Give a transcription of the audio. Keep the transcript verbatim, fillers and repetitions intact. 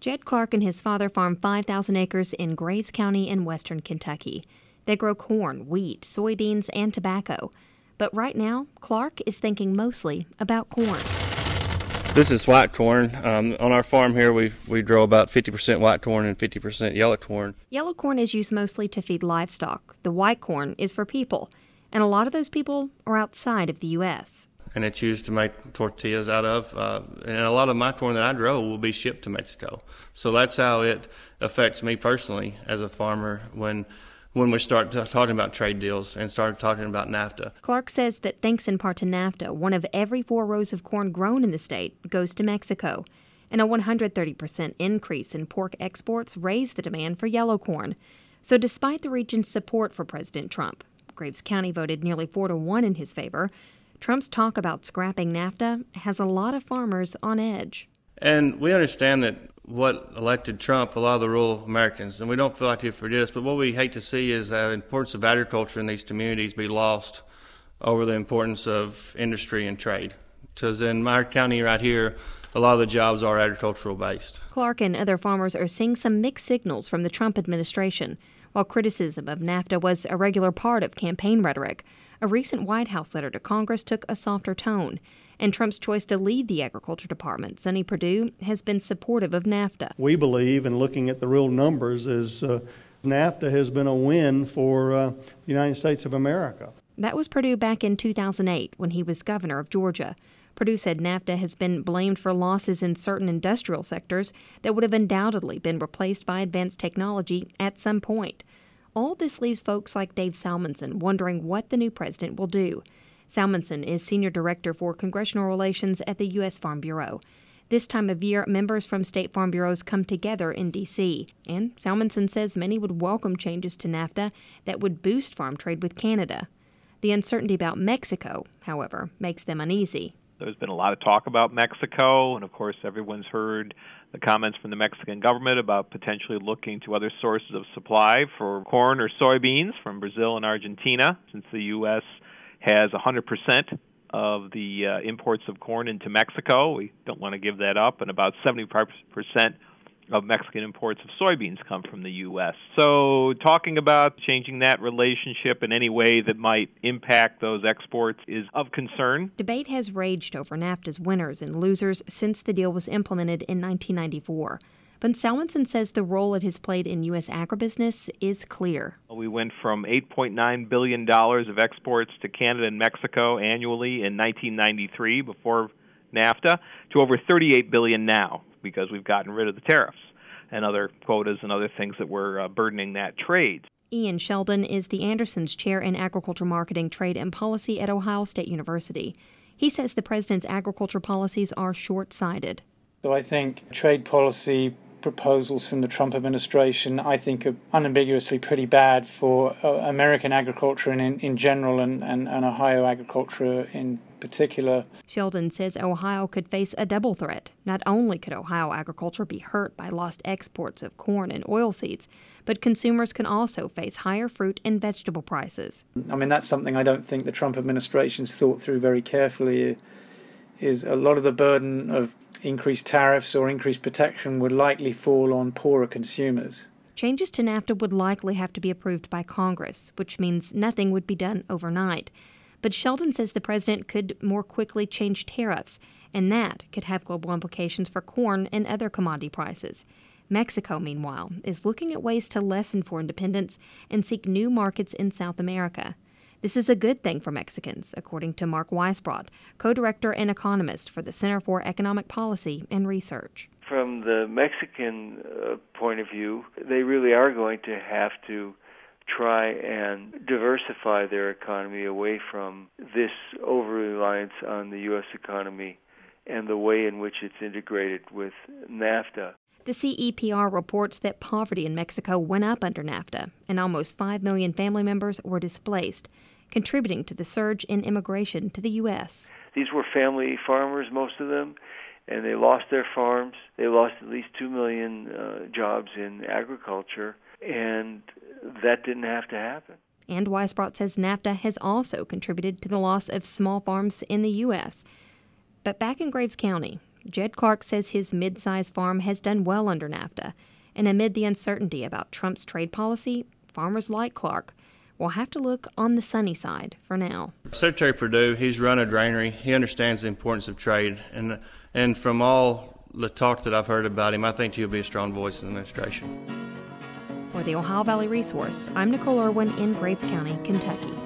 Jed Clark and his father farm five thousand acres in Graves County in western Kentucky. They grow corn, wheat, soybeans, and tobacco. But right now, Clark is thinking mostly about corn. This is white corn. Um, on our farm here, we we grow about fifty percent white corn and fifty percent yellow corn. Yellow corn is used mostly to feed livestock. The white corn is for people. And a lot of those people are outside of the U S And it's used to make tortillas out of. Uh, and a lot of my corn that I grow will be shipped to Mexico. So that's how it affects me personally as a farmer when when we start t- talking about trade deals and start talking about NAFTA. Clark says that thanks in part to NAFTA, one of every four rows of corn grown in the state goes to Mexico. And a one hundred thirty percent increase in pork exports raised the demand for yellow corn. So despite the region's support for President Trump, Graves County voted nearly four to one in his favor. Trump's talk about scrapping NAFTA has a lot of farmers on edge. And we understand that what elected Trump, a lot of the rural Americans, and we don't feel like he forget us, but what we hate to see is the importance of agriculture in these communities be lost over the importance of industry and trade. Because in my county right here, a lot of the jobs are agricultural based. Clark and other farmers are seeing some mixed signals from the Trump administration. While criticism of NAFTA was a regular part of campaign rhetoric, a recent White House letter to Congress took a softer tone. And Trump's choice to lead the Agriculture Department, Sonny Perdue, has been supportive of NAFTA. We believe, in looking at the real numbers, is uh, NAFTA has been a win for uh, the United States of America. That was Perdue back in two thousand eight when he was governor of Georgia. Perdue said NAFTA has been blamed for losses in certain industrial sectors that would have undoubtedly been replaced by advanced technology at some point. All this leaves folks like Dave Salmonson wondering what the new president will do. Salmonson is Senior Director for Congressional Relations at the U S Farm Bureau. This time of year, members from state farm bureaus come together in D C, and Salmonson says many would welcome changes to NAFTA that would boost farm trade with Canada. The uncertainty about Mexico, however, makes them uneasy. There's been a lot of talk about Mexico, and of course everyone's heard the comments from the Mexican government about potentially looking to other sources of supply for corn or soybeans from Brazil and Argentina, since the U S has one hundred percent of the uh, imports of corn into Mexico. We don't want to give that up, and about seventy-five percent of Mexican imports of soybeans come from the U S. So talking about changing that relationship in any way that might impact those exports is of concern. Debate has raged over NAFTA's winners and losers since the deal was implemented in nineteen ninety-four. But Salmonson says the role it has played in U S agribusiness is clear. We went from eight point nine billion dollars of exports to Canada and Mexico annually in nineteen ninety-three, before NAFTA, to over thirty-eight billion dollars now, because we've gotten rid of the tariffs and other quotas and other things that were uh, burdening that trade. Ian Sheldon is the Andersons Chair in Agriculture Marketing, Trade, and Policy at Ohio State University. He says the president's agriculture policies are short-sighted. So I think trade policy proposals from the Trump administration, I think, are unambiguously pretty bad for uh, American agriculture in, in general and, and, and Ohio agriculture in particular. Sheldon says Ohio could face a double threat. Not only could Ohio agriculture be hurt by lost exports of corn and oilseeds, but consumers can also face higher fruit and vegetable prices. I mean, that's something I don't think the Trump administration's thought through very carefully, is a lot of the burden of increased tariffs or increased protection would likely fall on poorer consumers. Changes to NAFTA would likely have to be approved by Congress, which means nothing would be done overnight. But Sheldon says the president could more quickly change tariffs, and that could have global implications for corn and other commodity prices. Mexico, meanwhile, is looking at ways to lessen foreign dependence and seek new markets in South America. This is a good thing for Mexicans, according to Mark Weisbrot, co-director and economist for the Center for Economic Policy and Research. From the Mexican uh, point of view, they really are going to have to try and diversify their economy away from this over-reliance on the U S economy and the way in which it's integrated with NAFTA. The C E P R reports that poverty in Mexico went up under NAFTA, and almost five million family members were displaced, contributing to the surge in immigration to the U S. These were family farmers, most of them, and they lost their farms. They lost at least two million uh, jobs in agriculture, and that didn't have to happen. And Weisbrot says NAFTA has also contributed to the loss of small farms in the U S. But back in Graves County, Jed Clark says his mid-sized farm has done well under NAFTA, and amid the uncertainty about Trump's trade policy, farmers like Clark will have to look on the sunny side for now. Secretary Perdue, he's run a granary. He understands the importance of trade, and and from all the talk that I've heard about him, I think he'll be a strong voice in the administration. For the Ohio Valley Resource, I'm Nicole Irwin in Graves County, Kentucky.